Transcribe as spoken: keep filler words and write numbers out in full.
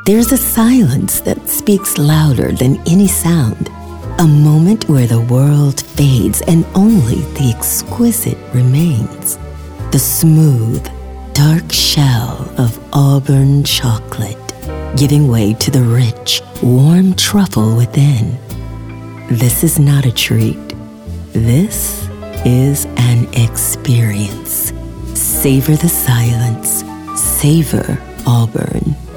There's a silence that speaks louder than any sound, a moment where the world fades and only the exquisite remains. The smooth, dark shell of Auburn chocolate, giving way to the rich, warm truffle within. This is not a treat. This is an experience. Savor the silence. Savor Auburn.